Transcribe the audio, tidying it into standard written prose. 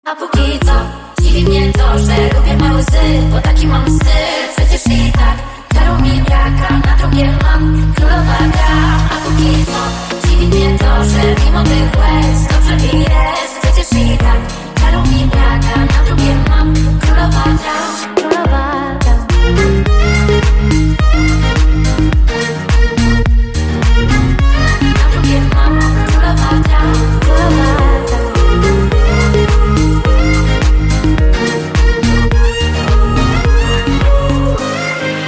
A póki co dziwi mnie to, że lubię małe łzy, bo taki mam styl. Przecież i tak czaru mi braka, na drugie mam królowa gra. A póki co dziwi mnie to, że mimo tych łez dobrze mi jest. Przecież i tak czaru mi braka.